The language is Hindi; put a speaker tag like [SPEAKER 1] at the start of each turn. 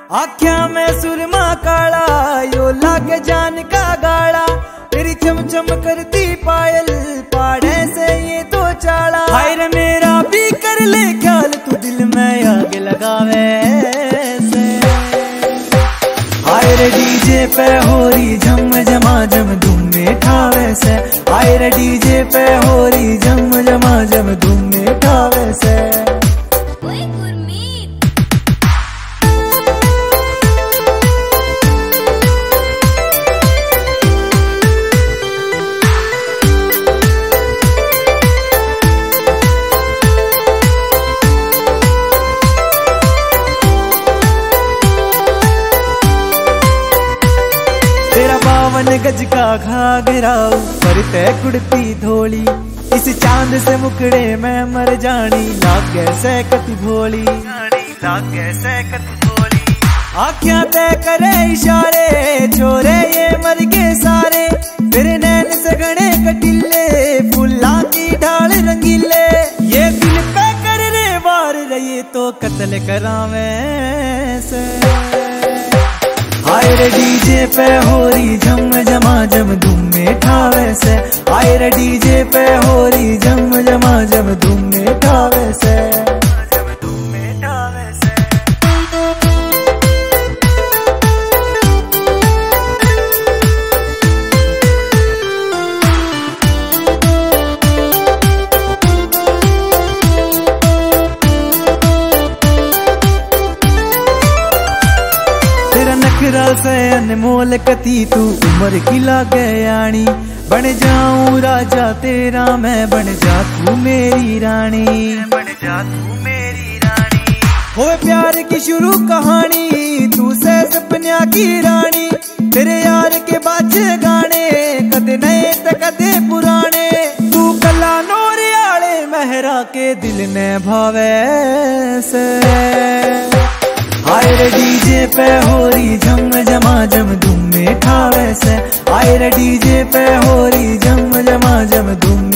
[SPEAKER 1] आख्या में सुरमा काला यो लागे जान का गाड़ा, तेरी चमचम करती पायल पाड़े से ये तो चाड़ा। हाय रे मेरा भी कर ले ख्याल तू दिल में आग लगावे से। हाय रे डीजे पे हो रही झम जमा जम धूम में ठावे से। हाय रे डीजे पे हो रही झम जमा जम धूम में ठावे से। तेरा 52 गज का घाघरा ऊपर ते कुड़ती धोली, इस चांद से मुकड़े में मर जानी लागे से कति भोली, लागे से कति भोली। आँखें तय करे इशारे छोरे ये मर के सारे, तेरे नैन से घने कटिले फूला की ढाल रंगीले। ये दिल पे कर रे वार रही तो कत्ल करावे से। हाय रे डीजे पे हो रही झम जमा जम धूम में ठावे से। हाय रे डीजे पे हो रही झम जमा जम धूम में ठावे से। नखरा से अनमोल कती तू उम्र की लागे यानी, बन जाऊं राजा तेरा मैं बन जा तू मेरी रानी, बन जा तू मेरी रानी। हो प्यार की शुरू कहानी तू से सपनिया की रानी, तेरे यार के बाजे गाने कदे नए ते कदे पुराने। तू कला नोरे आले मेहरा के दिल ने भावे से। हाय रे डीजे पे हो रही झम जमा जम धूम में ठावे से। हाय रे डीजे पे हो रही झम जमा जम धूम